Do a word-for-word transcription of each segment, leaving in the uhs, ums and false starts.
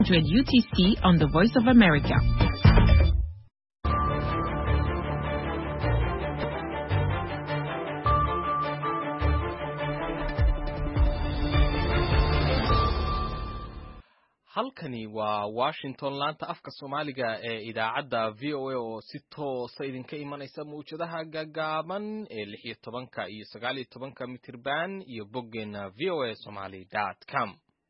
U T C on the Voice of America. halkani waa Washington laanta afka Soomaaliga ee idaacadda V O A oo si toos ah idinka imanaysa muujadaha gaagaaban ee lix iyo tobanka iyo sagaal iyo tobanka mitirban iyo boggeena v o a somali dot com.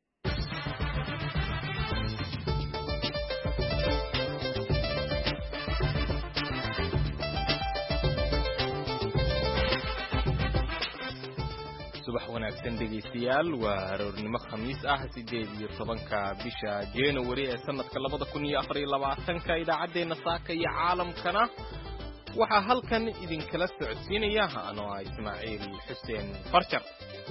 subax wanaagsan dhegeystayaal waa aroornimo khamiis ah sideed iyo tobanka bisha January ee sanadka labada kun iyo afar iyo labaatanka idaacadeena saaka iyo caalamkana waxaa halkan idinkala socodsiinaya anoo ah Ismaaciil Xuseen Farjar.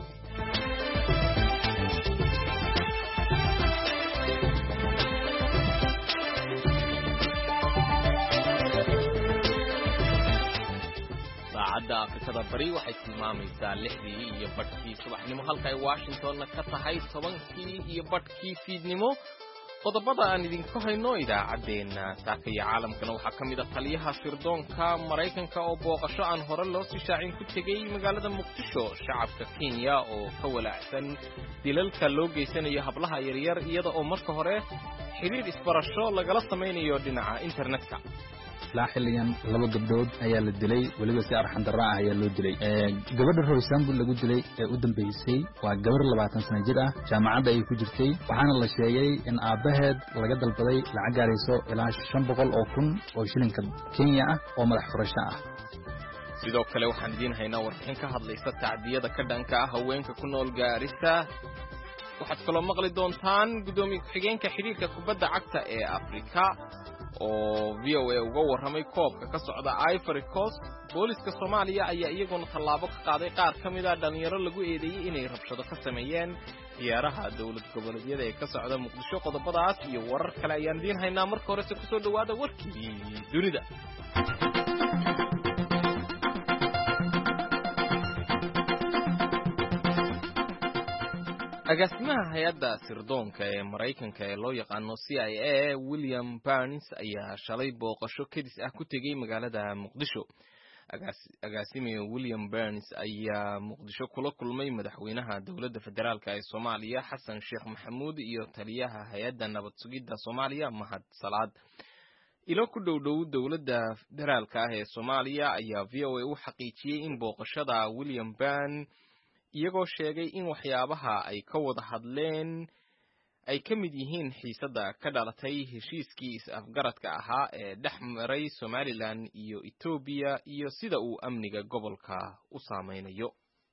saacadda Afrikada Bari waxay tilmaamaysaa lixdii iyo badhkii subaxnimo halka ay Washingtonna ka tahay tobankii iyo badhkii fiidnimo. qodobada aan idinku hayno idaacadeena saaka iyo caalamkana waxaa ka mid ah taliyaha sirdoonka Mareykanka oo booqasho aan hore loo sii shaacin ku tegay magaalada Muqdisho. shacabka Kenya oo ka walaacsan dilalka loo geysanayo hablaha yaryar iyada oo marka hore xiriir isbarasho lagala sameynayo dhinaca internetka. la xiliyan laba gabdhood ayaa la dilay waliba si arxan darro ah ayaa loo dilay ee gabadha Roysambu lagu dilay ee u dambeysay waa gabar labaatan sano jir ah jaamacadda ay ku jirtay waxaana la sheegay in aabaheed laga dalbaday lacag gaarayso ilaa shan boqol oo kun oo shilinka Kenya ah oo madax furasho ah. sidoo kale waxaan idin haynaa warbixin ka hadlaysa tacdiyada ka dhanka ah haweenka ku nool Gaarisa. waxaad kaloo maqli doontaan gudoomiye ku-xigeenka xiriirka kubadda cagta ee Afrika oo V O A uga warramay koobka ka socda Ivory Coast. booliska Soomaaliya ayaa iyaguna tallaabo ka qaaday qaar ka mid ah dhalinyaro lagu eedeeyay inay rabshado ka sameeyeen ciyaaraha dawlad goboleedyada ee ka socda Muqdisho. qodobadaas iyo warar kale ayaan idin haynaa. marka hore si ku soo dhawaada warkii dunida. agaasimaha hay'adda sirdoonka ee Mareykanka ee loo yaqaano C I A William Burns ayaa shalay booqasho kadis ah ku tegay magaalada Muqdisho. agaasimiga William Burns ayaa Muqdisho kula kulmay madaxweynaha dawladda federaalka ee Soomaaliya Xasan Sheekh Maxamuud iyo taliyaha hay'adda nabad sugidda Soomaaliya Mahad Salaad. ilo ku dhowdhow dawladda federaalka ah ee Soomaaliya ayaa V O A u xaqiijiyay in booqashada William Burns iyagoo sheegay in waxyaabaha ay ka wada hadleen ay ka mid yihiin xiisadda ka dhalatay heshiiskii is-afgaradka ahaa ee dhex maray Somaliland iyo Ethiopia iyo sida uu amniga gobolka u saameynayo.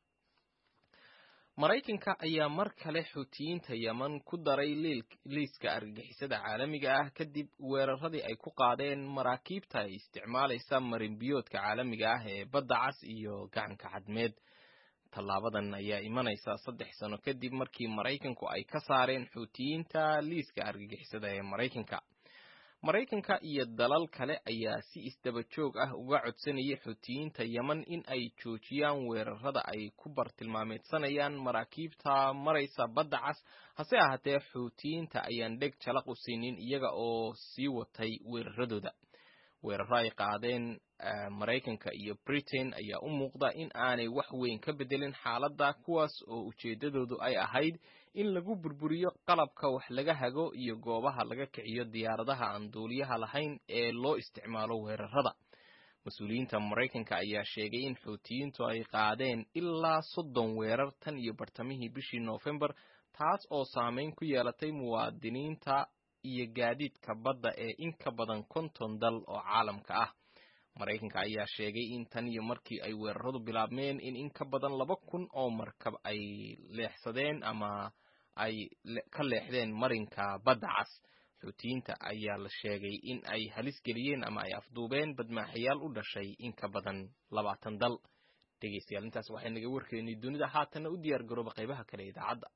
Mareykanka ayaa mar kale Xuutiyiinta Yemen ku daray liiska argagixisada caalamiga ah kadib weeraradii ay ku qaadeen maraakiibta ay isticmaalaysa marinbiyoodka caalamiga ah ee badda cas iyo gacanka cadmeed. tallaabadan ayaa imanaysa saddex sano kadib markii Mareykanku ay ka saareen Xuutiyiinta liiska argagixisada ee Mareykanka. Mareykanka iyo dalal kale ayaa si isdaba joog ah uga codsanayay Xuutiyiinta Yemen in ay joojiyaan weerarada ay ku bartilmaameedsanayaan maraakiibta maraysa badda cas. hase ahaatee Xuutiyiinta ayaan dheg jalaq u siinin iyaga oo sii watay weeraradooda. weeraro ay qaadeen Mareykanka iyo Britain ayaa u muuqda in aanay wax weyn ka bedelin xaaladda, kuwaas oo ujeedadoodu ay ahayd in lagu burburiyo qalabka wax laga hago iyo goobaha laga kiciyo diyaaradaha aan duuliyaha lahayn ee loo isticmaalo weerarada. mas-uuliyiinta Mareykanka ayaa sheegay in Xuutiyiintu ay qaadeen ilaa soddon weerar tan iyo bartamihii bishii November, taas oo saameyn ku yeelatay muwaadiniinta iyo gaadiidka badda ee in ka badan konton dal oo caalamka ah. Mareykanka ayaa sheegay in tan iyo markii ay weeraradu bilaabmeen in in ka badan laba kun oo markab ay leexsadeen ama ay ka leexdeen marinka badda cas. Xuutiyiinta ayaa la sheegay in ay halis geliyeen ama ay afduubeen badmaaxayaal u dhashay in ka badan labaatan dal. dhegeystayaal intaas waxay naga warkeynay dunida. haatana u diyaar garooba qaybaha kale ee idaacadda.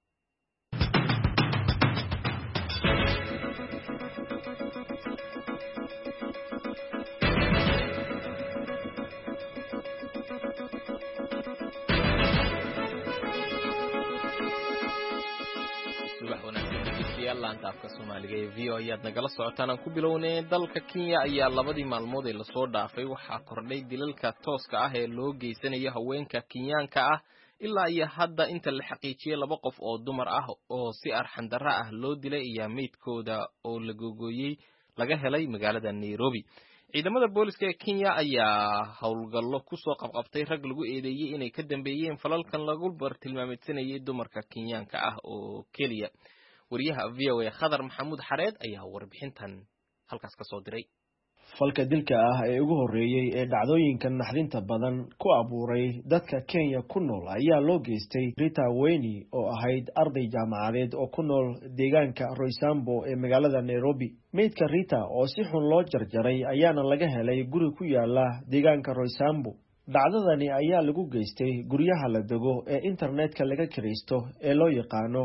laanta afka Soomaaliga ee V O A ayaad nagala socotaan aan ku bilownay dalka Kenya ayaa labadii maalmood ee la soo dhaafay waxaa kordhay dilalka tooska ah ee loo geysanayo haweenka Kenyaanka ah ilaa iyo hadda inta la xaqiijiyay laba qof oo dumar ah oo si arxan darro ah loo dilay iyo meydkooda oo la googooyay laga helay magaalada Nairobi. ciidamada booliska ee Kenya ayaa howlgallo ku soo qabqabtay rag lagu eedeeyay inay ka dambeeyeen falalkan lagu bartilmaameedsanayay dumarka Kenyaanka ah oo kaliya. wariyaha V O A Khadar Maxamuud Xareed ayaa warbixintan halkaas ka soo diray. falka dilka ah ee ugu horeeyay ee dhacdooyinka naxdinta badan ku abuuray dadka Kenya ku nool ayaa loo geystay Rita Weni oo ahayd arday jaamacadeed oo ku nool deegaanka Roysambo ee magaalada Nairobi. meydka Rita oo si xun loo jarjaray ayaana laga helay guri ku yaala deegaanka Roysambo. dhacdadani ayaa lagu geystay guryaha la dego ee internetka laga kiraysto ee loo yaqaano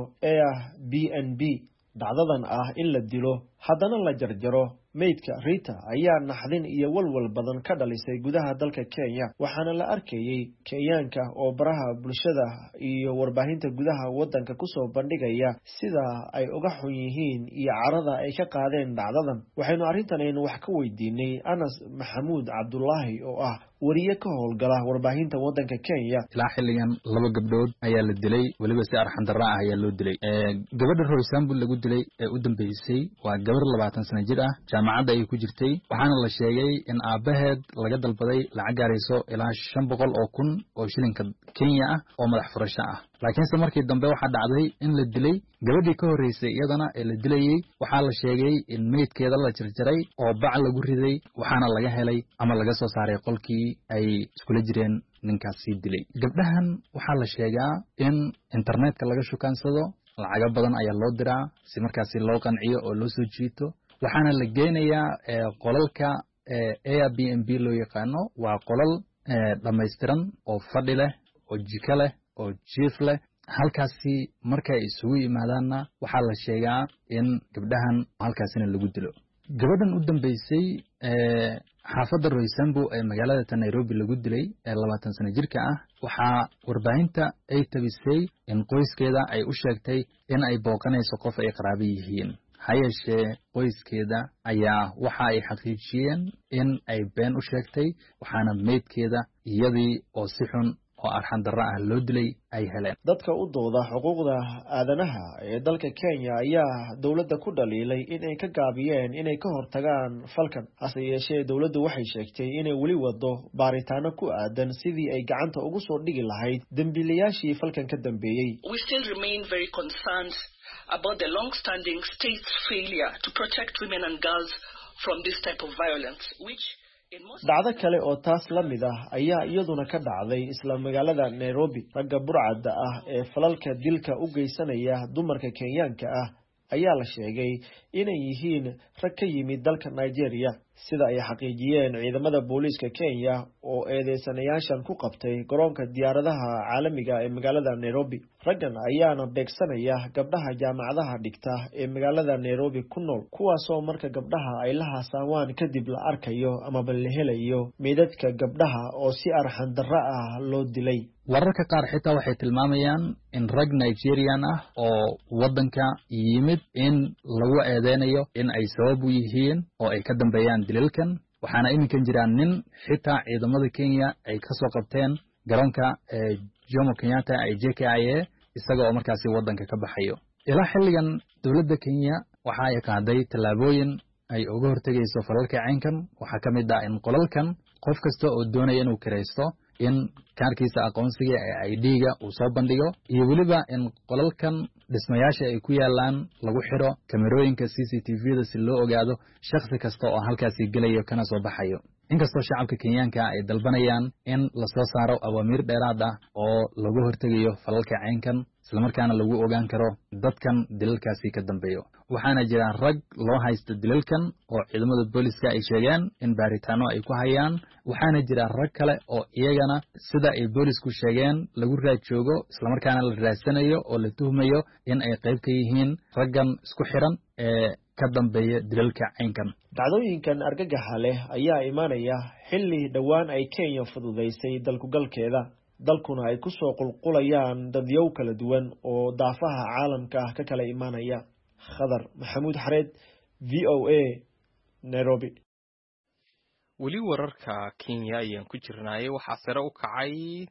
Airbnb. dhacdadan ah in la dilo haddana la jarjaro meydka Rita ayaa naxdin iyo walwal badan ka dhalisay gudaha dalka Kenya, waxaana la arkayay Kenyaanka oo baraha bulshada iyo warbaahinta gudaha wadanka ku soo bandhigaya sida ay uga xun yihiin iyo carada ay ka qaadeen dhacdadan. waxaynu arrintan wax ka weydiinay Anas Maxamuud Cabdullaahi oo ah wariye ka howlgala warbaahinta wadanka Kenya. ilaa xilligan laba gabdhood ayaa la dilay, waliba si arxan darro ah ayaa loo dilay. gabadha Roysambu lagu dilay ee u dambeysay waa gabar labaatan sano jir ah, jaamacadda ay ku jirtay, waxaana la sheegay in aabaheed laga dalbaday lacag gaarayso ilaa shan boqol oo kun oo shilinka Kenya ah oo madax furasho ah. laakiinse markii dambe waxaa dhacday in la dilay gabadhii ka horeysay iyadana ee la dilayay. waxaa la sheegay in meydkeeda la jarjaray oo bac lagu riday, waxaana laga helay ama laga soo saaray qolkii ay iskula jireen ninkaasi dilay. gabdhahan waxaa la sheegaa in internetka laga shukaansado, lacago badan ayaa loo diraa si markaasi loo qanciyo oo loo soo jiito, waxaana la geynayaa qolalka Airbnb loo yaqaano. waa qolal dhammaystiran oo fadhi leh oo jiko leh oo jiif leh. halkaasi markay isugu yimaadaanna waxaa la sheegaa in gabdhahan halkaasina lagu dilo. gabadhan u dambeysay xaafadda Roysambu ee magaalada Nairobi lagu dilay ee labaatan sano jirka ah, waxaa warbaahinta ay tabisay in qoyskeeda ay u sheegtay in ay booqanayso qof ay qaraabo yihiin. ha yeeshee qoyskeeda ayaa waxa ay xaqiijiyeen in ay been u sheegtay, waxaana meydkeeda iyadii oo si xun oo arxan darro ah loo dilay ay heleen. dadka u dooda xuquuqda aadanaha ee dalka Kenya ayaa dawladda ku dhaliilay in ay ka gaabiyeen inay ka hortagaan falkan. hase yeeshee dawladdu waxay sheegtay inay weli wado baaritaano ku aadan sidii ay gacanta ugu soo dhigi lahayd dambiilayaashii falkan ka dambeeyay. We still remain very concerned about the long-standing state's failure to protect women and girls from this type of violence, which dhacdo kale oo taas la mid ah ayaa iyaduna ka dhacday isla magaalada Nairobi. ragga burcadda ah ee falalka dilka u geysanaya dumarka Kenyaanka ah ayaa la sheegay inay yihiin rag ka yimid dalka Nigeria, sida ay xaqiijiyeen ciidamada booliska Kenya oo eedeysanayaashan ku qabtay garoonka diyaaradaha caalamiga ee magaalada Nairobi. raggan ayaana beegsanaya gabdhaha jaamacadaha dhigta ee magaalada Nairobi ku nool, kuwaasoo marka gabdhaha ay la haasawaan kadib la arkayo ama la helayo meydadka gabdhaha oo si arxan darro ah loo dilay. wararka qaar xitaa waxay tilmaamayaan in rag Nigerian ah oo wadanka yimid in lagu eedeynayo in ay sabab u yihiin oo ay ka dambeeyaan dilalkan. waxaana iminkan jiraan nin xitaa ciidamada Kenya ay ka soo qabteen garoonka Jomo Kenyatta ay J K I A isaga oo markaasi wadanka ka baxayo. ilaa xilligan dawladda Kenya waxa ay qaaday tallaabooyin ay uga hortagayso falalka caynkan. waxaa ka mid ah in qolalkan qof kasta oo doonaya inuu kiraysto in kaarkiisa aqoonsiga ee I D-ga uu soo bandhigo, iyo weliba in qolalkan dhismayaasha ay ku yaalaan lagu xiro kamerooyinka C C T V-da si loo ogaado shakhsi kasta oo halkaasi gelayo kana soo baxayo. inkastoo shacabka Kenyaanka ay dalbanayaan in la soo saaro awaamiir dheeraad ah oo lagu hortegayo falalka caynkan, isla markaana lagu ogaan karo dadkan dilalkaasi ka dambeeyo. waxaana jira rag loo haysto dilalkan oo ciidamada booliska ay sheegeen in baaritaano ay ku hayaan. waxaana jira rag kale oo iyagana sida ay boolisku sheegeen lagu raad joogo, isla markaana la raadsanayo oo la tuhmayo in ay qayb ka yihiin raggan isku xiran ee ka dambeeya dilalka caynkan. dhacdooyinkan argagaxa leh ayaa imaanaya xilli dhowaan ay Kenya fududeysay dalkugalkeeda, dalkuna ay ku soo qulqulayaan dadyow kala duwan oo daafaha caalamka ka kala imaanaya. khadar maxamuud xareed v o a Nairobi. weli wararka Kenya ayaan ku jirnaaye waxaa sare u kacay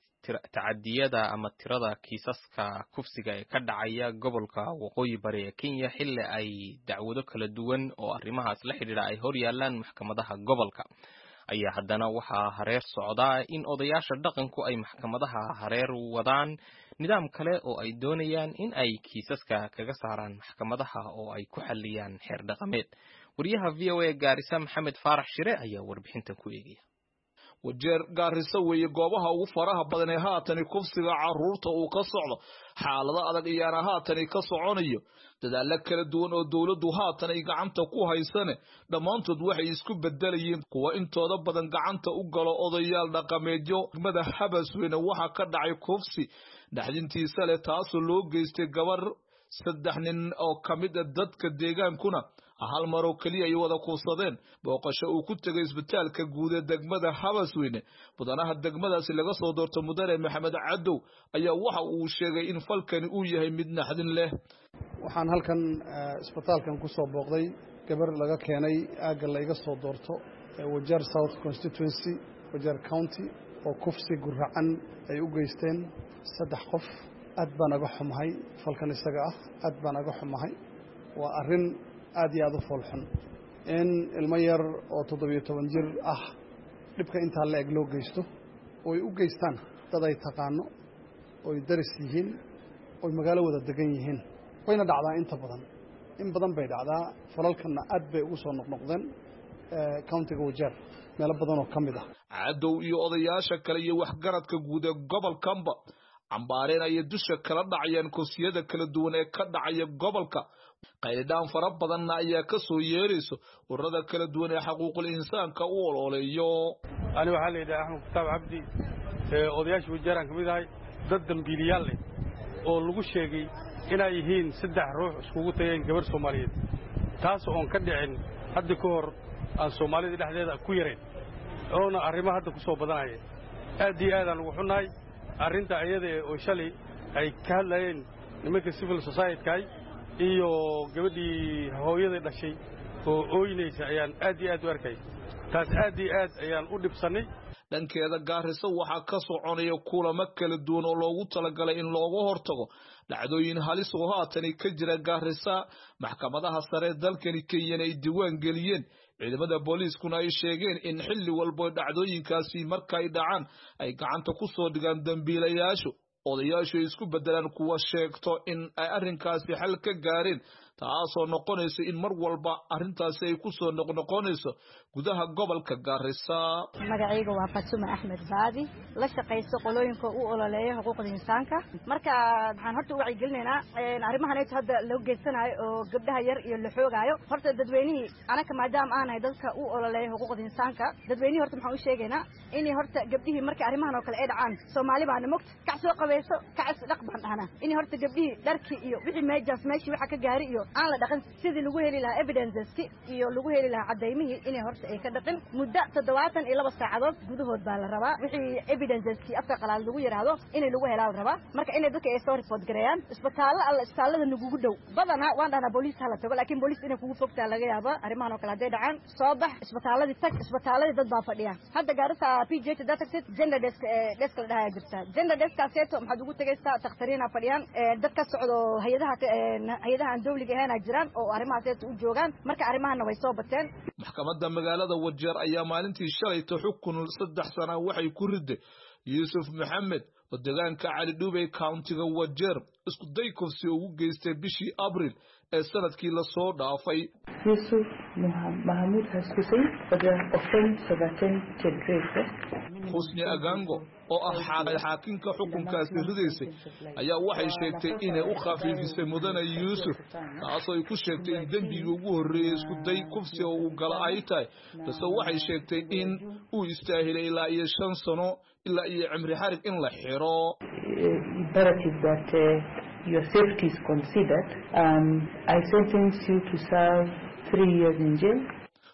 tacadiyada ama tirada kiisaska kufsiga ee ka dhacaya gobolka waqooyi bari ee Kenya xilli ay dacwado kala duwan oo arrimahaas la xidhiidha ay hor yaalaan maxkamadaha gobolka ayaa haddana waxaa hareer socdaa in odayaasha dhaqanku ay maxkamadaha hareer wadaan nidaam kale oo ay doonayaan in ay kiisaska kaga saaraan maxkamadaha oo ay ku xalliyaan xeer dhaqameed wariyaha V O A Gaarisa Maxamed Faarax Shire ayaa warbixintan ku eegaya wajeer Gaarisa weeye goobaha ugu faraha badan ee haatan kufsiga caruurta uu ka socdo xaalada adag iyana haatan ka soconayo dadaal kala duwan oo dawladdu haatan ay gacanta ku haysane dhamaantood waxay isku bedelayeen kuwa intooda badan gacanta u galo odayaal dhaqameedyo degmada Habasweyne waxa ka dhacay kufsi dhaxdintiisa leh taas oo loo geystay gabar saddex nin oo kamid ah dadka deegaankuna hal mar oo kaliya ay wada kuusadeen booqasho uu ku tagay isbitaalka guud ee degmada Habasweyne mudanaha degmadaasi laga soo doorto mudane Maxamed Cadow ayaa waxa uu sheegay in falkani uu yahay mid naxdin leh waxaan halkan isbitaalkan ku soo booqday gabar laga keenay aaga la iga soo doorto Wajeer South Constituency Wajeer County oo kufsi guracan ay u geysteen saddex qof aad baan uga xumahay falkan isaga ah aad baan uga xumahay waa arin aad iyo aad u foolxun in ilmo yar oo toddobiyo toban jir ah dhibka inta la eg loo geysto oo ay u geystaan dad ay taqaano oo ay daris yihiin oo magaalo wada degan yihiin wayna dhacdaa inta badan in badan bay dhacdaa falalkana aad bay ugu soo noqnoqdeen countiga Wajeer meelo badan oo kamid ah Cadow iyo odayaasha kale iyo waxgaradka guud ee gobolkanba cambaareen ay dusha kala dhacayaan kursiyada kala duwan ee ka dhacaya gobolka qaydaan fara badan ayaa ka soo yeerayso ururada kala duwan ee xuquuqul insaanka u ololeeyo ani waxa la yiraahdaa Axmed Kitaab Cabdi ee odayaasha Wajeeraan kamid ahay dad dambiiliyaal leh oo lagu sheegay inay yihiin saddex ruux iskugu tageen gabar Soomaaliyeed taas oo ka dhicin hadda ka hor aan Soomaalida dhexdeeda ku yareen oo arrimaha hadda ku soo badanayeen aad iyo aad aan ugu xunahay arrinta ayada oo shalay ay ka hadlayeen nimanka civil society-ka iyo gabadhii hooyada dhashay oo ooynaysa ayaan aad iyo aad u arkay taas aad iyo aad ayaan u dhibsanay dhankeeda Gaarisa waxa ka soconaya kulamo kala duwan oo loogu talagalay in looga hortago dhacdooyin halis oo haatan ka jira Gaarisa maxkamadaha sare dalkani Kenya ay diiwaan geliyeen ciidamada booliiskuna ay sheegeen in xilli walba dhacdooyinkaasi marka ay dhacaan ay gacanta ku soo dhigaan dambiilayaashu odayaashu isku bedelaan kuwa sheegto in ay arrinkaasi xal ka gaareen taasoo noqonaysa in mar walba arrintaasi ay ku soo noqnoqonayso gudaha gobolka Gaarisa magacayga waa Fatuma Ahmed Baadi la shaqeyso qolooyinka u ololeeya xuquuqda insaanka marka waxaan horta u wacyigelinaynaa arrimahan ay hadda loo geysanayo oo gabdhaha yar iyo la xoogaayo horta dadweynihii anaka maadaama aan ahay dadka u ololeeya xuquuqda insaanka dadweynihii horta maxaan u sheegaynaa in horta gabdhihii marka arrimahan oo kale ay dhacaan Soomaali baa nimogta kac soo qabayso kac dhaq baan dhahna in horta gabdhihii dharkii iyo wixii meejas meeshii waxa ka gaari iyo aan la dhaqan sidii lagu heli lahaa evidences iyo lagu heli lahaa cadeymihii in horta ay ka dhaqin muddo toddobaatan iyo laba saacadood gudahood baa la rabaa wixii evidences afka qalaad lagu yiraahdo in lagu helaa la rabaa marka in dadka ay soo report gareeyaan isbitaal alla isbitaalada nagu dhow badana waan dhahna police hala tago laakiin police inay kugu fogtaa laga yaabo arrimahan oo kale haday dhacaan soo bax isbitaaladii tag isbitaaladii dad baa fadhiya hadda Gaarisa P J data set gender desk desk la dhahay jirta gender desk kaaseeto maxaad ugu tagaysaa takhtariina fadhiyaan dad ka socdo hay'adaha hay'adaha aan dawliga ahayn jiraan oo arrimahaas u joogan marka arrimahan way soo bateen maxkamadda magaalada Wajeer ayaa maalintii shalay xukun saddex sano waxay ku riday Yusuf Maxamed oo deegaanka Cali Dubey County-ga Wajeer isku day kufsi ugu geystay bishii Abriil ee sanadkii la soo dhaafay Yusuf Mahmoud has Hussein for the offense of attempted rape Husni Agango oo ah xaakinka xukunkaasi ridaysay ayaa waxay sheegtay inay u khafiifisay mudane Yusuf taasoo ay ku sheegtay in dambiga ugu horeeyay isku day kufsi oo uu galay ay tahay taasoo waxay sheegtay in uu istaahilay ilaa iyo shan sano ilaa iyo cimri xarig in la xiro imperative that uh, your safety is considered um, I sentence you to serve three years in jail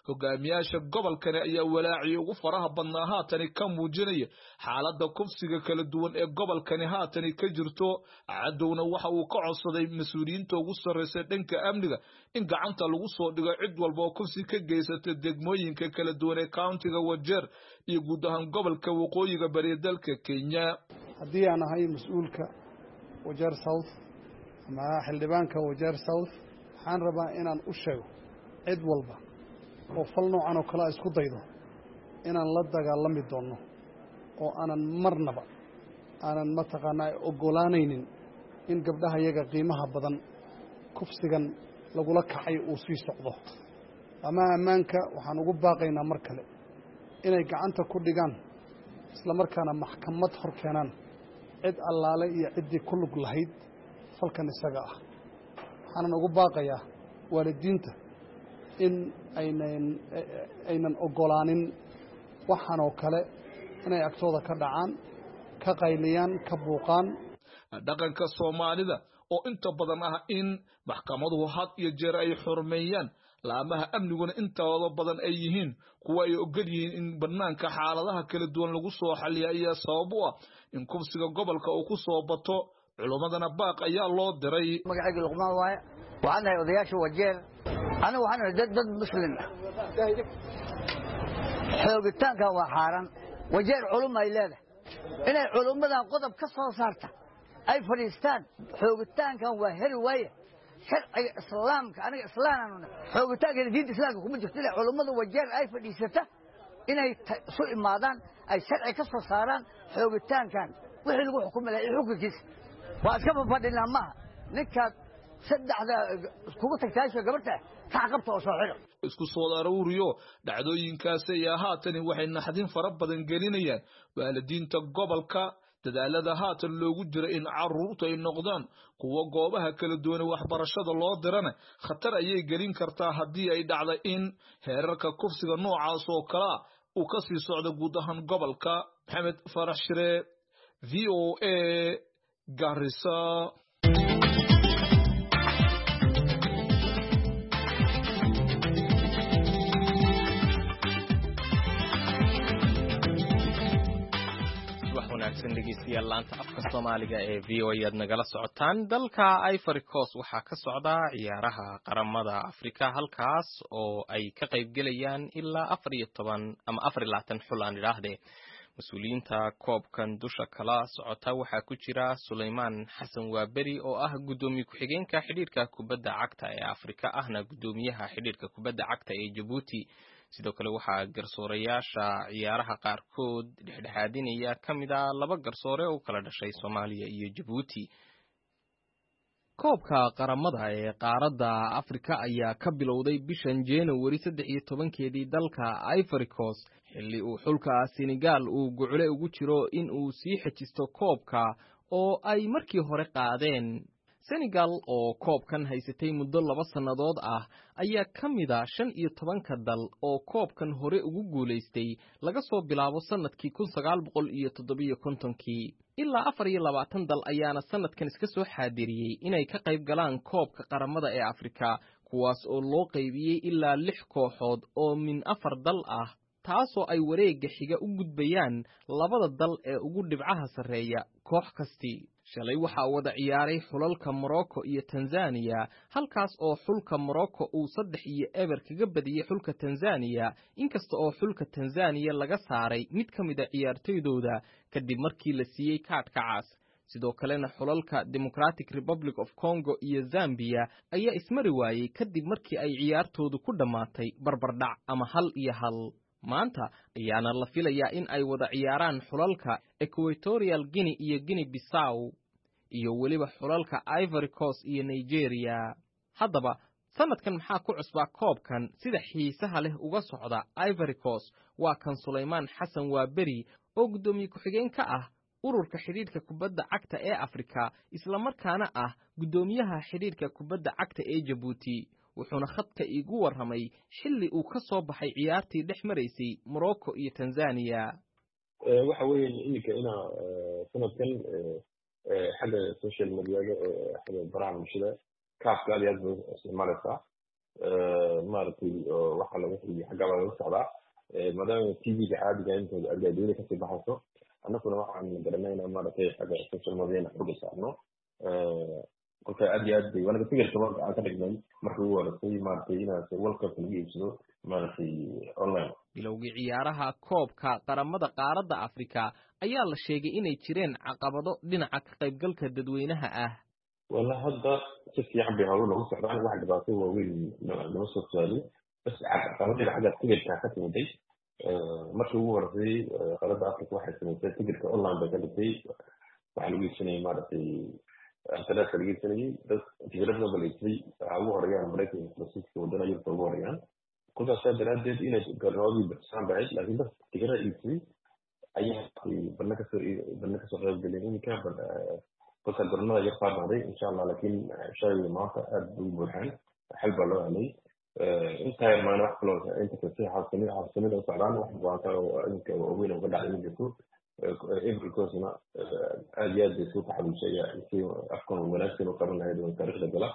hogaamiyaasha gobolkani ayaa walaaciyo ugu faraha badnaa haatani ka muujinaya xaaladda kufsiga kala duwan ee gobolkani haatani ka jirto. Cadowna waxa uu ka codsaday mas-uuliyiinta ugu sarreysa dhanka amniga in gacanta lagu soo dhigo cid walba oo kufsi ka geysata degmooyinka kala duwan ee countiga Wajeer iyo guud ahaan gobolka waqooyiga bari dalka Kenya. haddii aan ahay mas-uulka Wajeer South ama xildhibaanka Wajeer South waxaan rabaa inaan u sheego cid walba oo fal noocan oo kale isku daydo inaan la dagaalami doono oo aanan marnaba aanan mataqaanaa ogolaanaynin in gabdhaha iyaga qiimaha badan kufsigan lagula kacay uu sii socdo. ama ammaanka waxaan ugu baaqaynaa mar kale inay gacanta ku dhigaan isla markaana maxkamad hor keenaan cid allaale iyo ciddii ku lug lahayd falkan isaga ah. waxaanan ugu baaqayaa waalidiinta in aynan aynan ogolaanin waxaan oo kale inay agtooda ka dhacaan ka qayliyaan ka buuqaan. dhaqanka Soomaalida oo inta badan ah in maxkamaduhu had iyo jeer ay xurmeeyaan laamaha amniguna intooda badan ay yihiin kuwa ay ogol yihiin in banaanka xaaladaha kala duwan lagu soo xaliyo ayaa sabab u ah in kufsiga gobolka uu ku soo bato. culumadana baaq ayaa loo diray. magacayga Luqmaan waaye waxaan ahay odayaasha Wajeer anigu waxaan ahay dad muslim ah xoogitaanka waa xaaran Wajeer culum ay leedahay inay culumadan qodob ka soo saarta ay fadhiistaan xoogitaankan waa heli waaye sharciga islaamka aniga islaamana xoogitaanka diinta islaamka kuma jirto ilaa culumada Wajeer ay fadhiisata inay soo imaadaan ay sharci ka soo saaraan xoogitaankan wixii lagu xukumay xukunkiisa waa iska fadhinaa maaha ninka saddexda kugu tagtaasho gabadha ka qabto oo soo xiro isku soo aruuriyo dhacdooyinkaas ayaa haatan waxay naxdin fara badan gelinayaan waalidiinta gobolka. dadaalada haatan loogu jiro in caruurtu ay noqdaan kuwa goobaha kala duwan waxbarashada loo dirana khatar ayay gelin kartaa haddii ay dhacdo in heerarka kufsiga noocaas oo kala uu ka sii socdo guud ahaan gobolka. Maxamed Farax Shire, V O A, Garissa. dhegeystayaal laanta afka Soomaaliga ee V O A aad nagala socotaan. dalka Ivory Coast waxaa ka socda ciyaaraha qaramada Afrika halkaas oo ay ka qayb galayaan ilaa afar iyo toban ama afar iyo labaatan xul aan idhaahdee. mas-uuliyiinta koobkan dusha kala socota waxaa ku jira Suleymaan Xasan Waaberi oo ah gudoomiye ku-xigeenka xidhiidhka kubadda cagta ee Afrika ahna gudoomiyaha xidhiidhka kubadda cagta ee Djibouti. sidoo kale waxaa garsoorayaasha ciyaaraha qaarkood dhexdhexaadinaya ka mid ah laba garsoore oo kala dhashay Soomaaliya iyo Djibouti. koobka qaramada ee qaaradda Afrika ayaa ka bilowday bishan January saddex iyo tobankeedii dalka Ivory Coast xilli uu xulka Senegal uu gucule ugu jiro in uu sii xajisto koobka oo ay markii hore qaadeen. Senegal oo koobkan haysatay muddo laba sannadood ah ayaa ka mid ah shan iyo tobanka dal oo koobkan hore ugu guulaystay laga soo bilaabo sanadkii kun sagaal boqol iyo toddobiyo kontonkii. ilaa afar iyo labaatan dal ayaana sanadkan iska soo xaadiriyey inay ka qayb galaan koobka qaramada ee Afrika, kuwaas oo loo qaybiyey ilaa lix kooxood oo min afar dal ah, taasoo ay wareegga xiga u gudbayaan labada dal ee ugu dhibcaha sarreeya koox kastii. shalay waxaa wada ciyaaray xulalka Morocco iyo Tanzania, halkaas oo xulka Morocco uu saddex iyo eber kaga badiyay xulka Tanzania, inkasta oo xulka Tanzania laga saaray mid ka mid ah ciyaartoydooda kadib markii la siiyey kaadhka cas. sidoo kalena xulalka Democratic Republic of Congo iyo Zambia ayaa ismari waayey kadib markii ay ciyaartoodu ku dhammaatay barbardhac ama hal iyo hal. maanta ayaana la filayaa in ay wada ciyaaraan xulalka Equatorial Guinea iyo Guinea Bissau iyo weliba xulalka Ivory Coast iyo Nigeria. haddaba sanadkan maxaa ku cusbaa koobkan sida xiisaha leh uga socda Ivory Coast? waa kan Suleymaan Xasan Waaberi oo gudoomiye ku-xigeen ka ah ururka xidhiidhka kubadda cagta ee Afrika isla markaana ah gudoomiyaha xidhiidhka kubadda cagta ee Djibouti. wuxuuna khadka iigu warramay xilli uu ka soo baxay ciyaartii dhex maraysay Morocco iyo Tanzania. waxa weeye iminka inaa sanadkan xagga social media xagga barnaamijyada kaafka aad iyo aad buu isticmaalaysaa maaragtay waxa laga xigay xagga laga socdaa maadaama T V-ga caadiga inta argagixisada ka sii baxayso annaguna waxaan garanaynaa maaragtay xagga social media xogga saarno kolka aad iyo aad bay wanaga fikirka marka aan ka dhignay markii uu warasay maaragtay inaad World Cup lagu iibsado maaragtay online bilowgii ciyaaraha koobka qaramada qaaradda Afrika ayaa la sheegay inay jireen caqabado dhinaca ka qaybgalka dadweynaha ah wala hadda si fiican bay hawlo lagu socdaan wax dhibaato waaweyn lama soo saarin bas caqabadaha xagga fikirka ka timid markii uu warasay qaaradda Afrika waxay sameeyeen fikirka online bay ka dhigtay waxa lagu iibsanay maaragtay أنتنا خليج سنة بس تجربنا بالإسرائيل عمو هريان مريكا مسيس ودنا يرتبوا هريان كل أشياء دراسة إن جرابي بسام بعيد لكن بس تجربة الإسرائيل أيه برنامج سر برنامج سر بالإنجليزي كان بس البرنامج يرفع بعدين إن شاء الله لكن شيء ما أدو برهان حلو الله عليه أنت ما نحفله أنت كسي حاسمين حاسمين وصعدان واحد وانتا وأنت وأبونا وقد علينا جسور إبر كوسنا أجيال بسوط حلو شيء في أفكار وناسين وقبل هذا التاريخ الجلا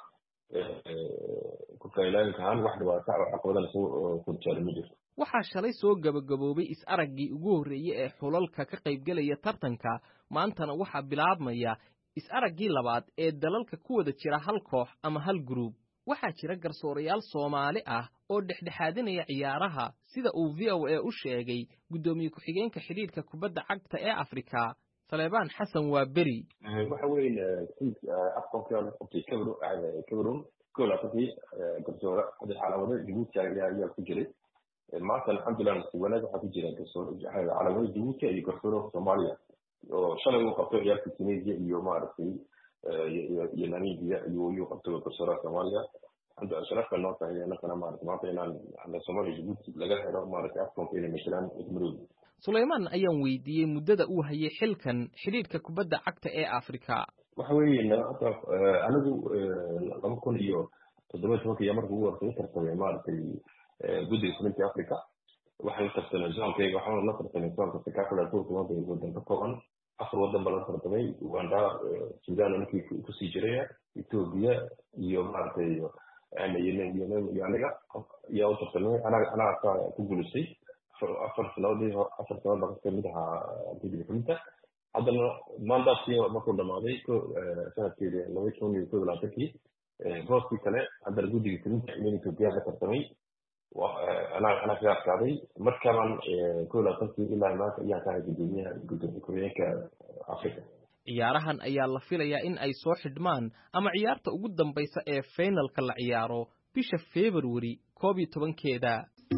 كنت إلى كان واحد واسع عقودا لسوء كنت شارع مجلس waxaa shalay soo gabagaboobay is araggii ugu horeeyay ee xulalka ka qayb galaya tartanka maantana waxa bilaabmaya is araggii labaad ee dalalka ku wada jira hal koox ama hal group waxaa jira garsoorayaal Soomaali ah oo dhexdhexaadinaya ciyaaraha sida uu V O A u sheegay gudoomiye ku-xigeenka xiriirka kubadda cagta ee Afrika Saleebaan Xasan Waaberi waxa weyn afkoonka qofkii kabro kabro koola qofkii garsoora hada calaamada Djibouti ayaa ku jiray maanta alxamdulillah wanaag waxa ku jira garsoor calaamada Djibouti iyo garsoora Soomaaliya oo shalay uu qabtay ciyaarta Tunisia iyo maaragtay iyo Namibia iyo iyo qabtay garsoora Soomaaliya عند أشراف النقطة هي أنا كنا معرض ما بين عند الصومالي جبوتي لقى هذا معرض أفكار فينا مثلاً إدمرود. سليمان أيام ويدي مدة أوه هي حلكن حرير ككبدة عكت إيه أفريقيا. وحوي إن أطرف أنا جو لما كنا يو تدرس وقت يمر هو في ترتيب معرض في جودي سمنتي أفريقيا وحنا ترتيب نظام كي وحنا نصر في نظام في كافة الطول ما بين جودة طبعاً آخر وضع بلد ترتيبي وعندها السودان نكى كسيجرية إثيوبيا يوم معرض أنا ينام ينام يعني يا أوصلني أنا أنا كقول شيء أفر سنوات أفر سنوات بقى كميتها تيجي كميتها هذا ما ندا شيء ما كنا معي كو سنة كذا لو يكون يكون لا تكي بس في كله هذا الجودي كميتها يعني تبيع كترتمي وأنا أنا في أفكاري مر كمان كل أساسي إلا ما يا كان الدنيا جودي كوريا كأفريقيا ciyaarahan ayaa la filayaa in ay soo xidhmaan ama ciyaarta ugu dambaysa ee finalka la ciyaaro bisha February koob iyo tobankeeda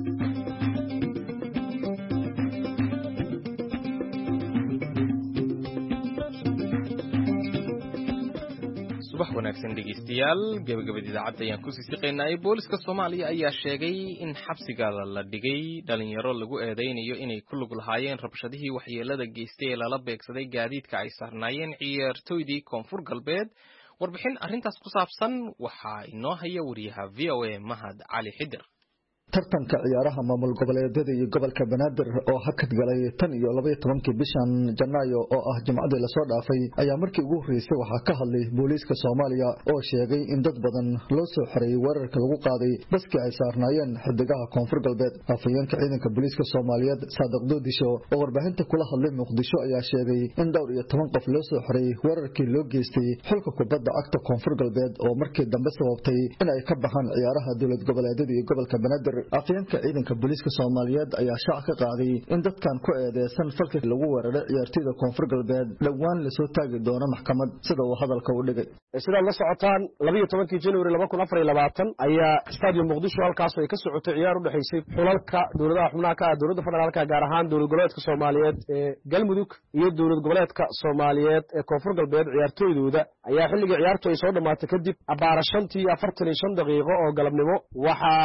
subax wanaagsan dhegeystayaal gabagabada idaacadda ayaan ku sii siqeynay booliska Soomaaliya ayaa sheegay in xabsiga la dhigay dhalinyaro lagu eedeynayo inay ku lug lahaayeen rabshadihii waxyeelada geystay ee lala beegsaday gaadiidka ay saarnaayeen ciyaartoydii Koonfur Galbeed warbixin arrintaas ku saabsan waxaa inoo haya wariyaha V O A Mahad Cali Xidir tartanka ciyaaraha maamul goboleedyada iyo gobolka Banaadir oo hakad galay tan iyo laba iyo tobankii bishan Janaayo oo ah Jimcadii la soo dhaafay ayaa markii ugu horeysay waxa ka hadlay booliska Soomaaliya oo sheegay in dad badan loo soo xiray weerarka lagu qaaday baskii ay saarnaayeen xidigaha Koonfur Galbeed afayeenka ciidanka booliska Soomaaliyeed Saadiq Doodisho oo warbaahinta kula hadlay Muqdisho ayaa sheegay in dhowr iyo toban qof loo soo xiray weerarkii loo geystay xulka kubadda cagta Koonfur Galbeed oo markii dambe sababtay in ay ka baxaan ciyaaraha dowlad goboleedyada iyo gobolka Banaadir afayeenka ciidanka booliska Soomaaliyeed ayaa shaac ka qaaday in dadkan ku eedeysan falka lagu weeraray ciyaartoyda Koonfur Galbeed dhawaan la soo taagi doono maxkamad sida uu hadalka u dhigay sida la socotaan laba iyo tobankii January laba kun afar iyo labaatan ayaa stadium Muqdisho halkaas ay ka socotay ciyaar u dhaxaysay xulalka dowladaha xubnaha ka ah dowladda federaalka gaar ahaan dowlad goboleedka Soomaaliyeed ee Galmudug iyo dowlad goboleedka Soomaaliyeed ee Koonfur Galbeed ciyaartoydooda ayaa xilliga ciyaartu ay soo dhamaatay kadib abaara shantii afartan iyo shan daqiiqo oo galabnimo waxa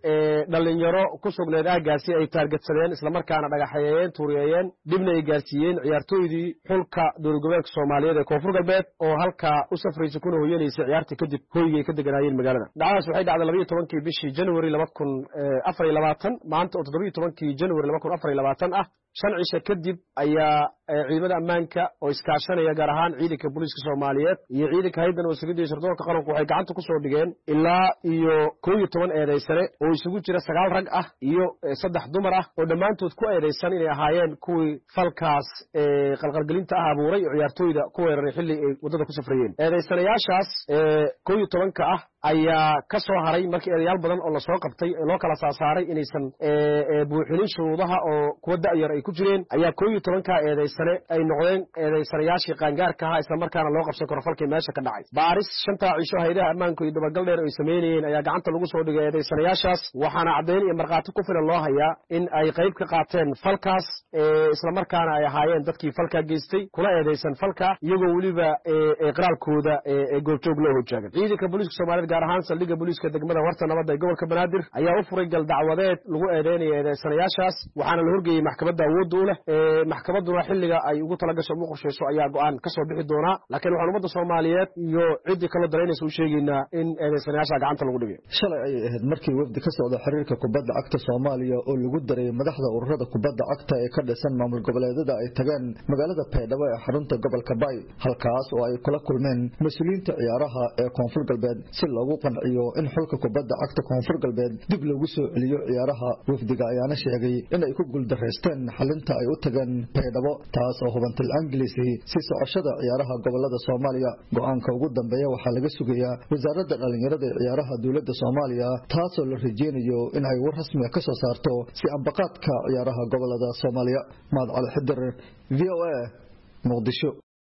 dhalinyaro ku sugneed aagaasi ay taargetsadeen isla markaana dhagaxeeyeen tuuriyeeyeen dibna ay gaarsiiyeen ciyaartooydii xulka dowlad goboleedka Soomaaliyeed ee Koonfur Galbeed oo halka u safraysa kuna hooyanaysay ciyaartii kadib hoygay ka deganaayeen magaalada dhacdaas waxay dhacday laba iyo tobankii bishii January laba kun afar iyo labaatan maanta oo toddoba iyo tobankii January laba kun afar iyo labaatan ah shan cisho kadib ayaa ciidamada ammaanka oo iskaashanaya gaar ahaan ciidanka booliiska Soomaaliyeed iyo ciidanka hay'adda wasaaradda sirdoonka qaranku waxay gacanta ku soo dhigeen ilaa iyo kow iyo toban eedaysane oo isugu jira sagaal rag ah iyo saddex dumar ah oo dhammaantood ku eedaysan inay ahaayeen kuwii falkaas qalqalgelinta ah abuuray ciyaartooyda ku weeraray xilli ay wadada ku safrayeen eedaysanayaashaas kow iyo toban ka ah ayaa ka soo haray markii eedayaal badan oo la soo qabtay loo kala saasaaray inaysan buuxinin shuruudaha oo kuwa da'yar ay ku jireen ayaa kow iyo toban ka eedaysane ay noqdeen eedaysanayaashii qaangaarka ah isla markaana loo qabsan karo falkii meesha ka dhacay baaris shanta cisho hay'adaha ammaanka iyo dabagal dheer ay sameeyeen ayaa gacanta lagu soo dhigay eedaysanayaashaas waxaana caddeyn iyo marqaati ku filan loo hayaa in ay qayb ka qaateen falkaas isla markaana ay ahaayeen dadkii falka geystay kula eedaysan falka iyagoo waliba iqraalkooda goobjoog loo hojaagan ciidanka booliiska Soomaaliyeed gaar ahaan saldhigga booliiska degmada Warta Nabadda ee gobolka Banaadir ayaa u furay gal dacwadeed lagu eedeynaya eedaysanayaashaas waxaana la horgeeyay maxkamadda awood u leh maxkamadduna xilliga ay ugu talagasho ugu qorsheyso ayaa go'aan ka soo bixi doona laakiin waxaan ummadda Soomaaliyeed iyo cidii kala dareynaysa u sheegaynaa in eedaysanayaasha gacanta lagu dhigay shalay ay ahayd markii wafdi ka socda xiriirka kubadda cagta Soomaaliya oo lagu daray madaxda ururada kubadda cagta ee ka dhisan maamul goboleedyada ay tageen magaalada Baydhabo ee xarunta gobolka Bay halkaas oo ay kula kulmeen mas'uuliyiinta ciyaaraha ee Koonfur Galbeed si loogu qanciyo in xulka kubadda cagta Koonfur Galbeed dib loogu soo celiyo ciyaaraha wafdiga ayaana sheegay in ay ku guuldareysteen xalinta ay u tageen Baydhabo taas oo hubantil Ingiriisi si socoshada ciyaaraha gobolada Soomaaliya go'aanka ugu dambeeya waxa laga sugayaa wasaaradda dhalinyarada ee ciyaaraha dawladda Soomaaliya taas oo la rajeynayo in ay war rasmi ah ka soo saarto si ambaqaadka ciyaaraha gobolada Soomaaliya maad cali xidir V O A Muqdisho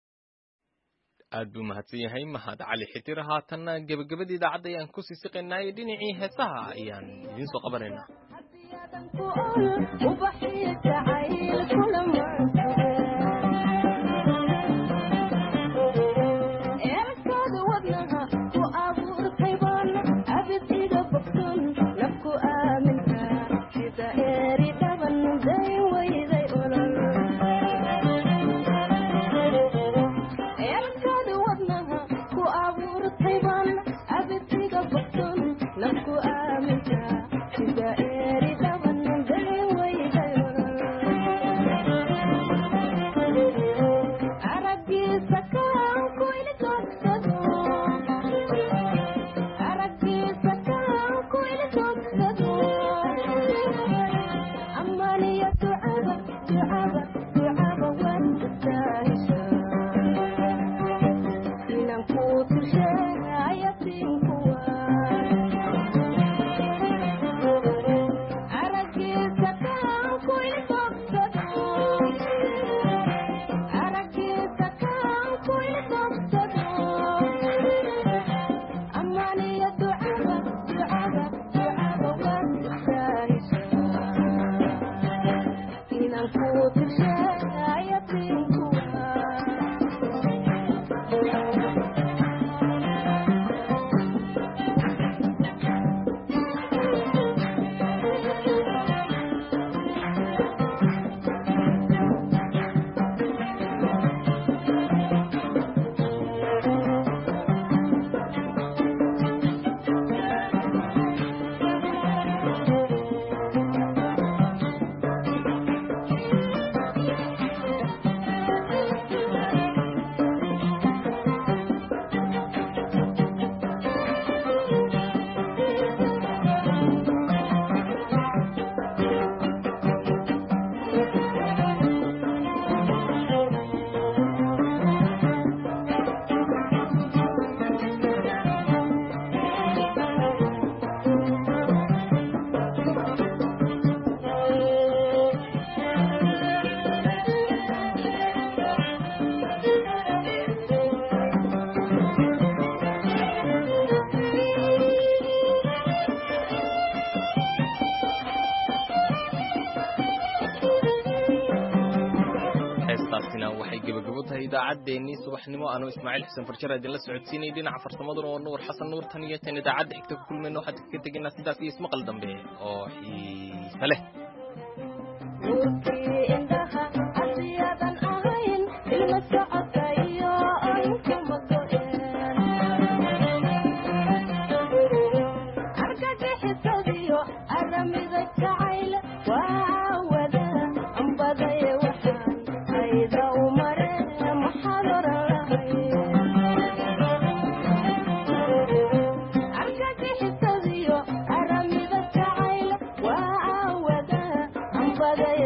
aad buu mahadsan yahay mahad cali xidir haatanna gabagabadii idaacadda ayaan ku sii siqaynay dhinacii heesaha ayaan idiin soo qabanaynaa Thank you. tahay idaacaddeenii subaxnimo anuu ismaaciil xasan farjar idinla socodsiinay dhinaca farsamaduna oo nuur xasan nuur tan iyo tan idaacadda xigta ku kulmayno waxaad ka tegaynaa sidaas iyo ismaqal dambe oo xiisa leh Brother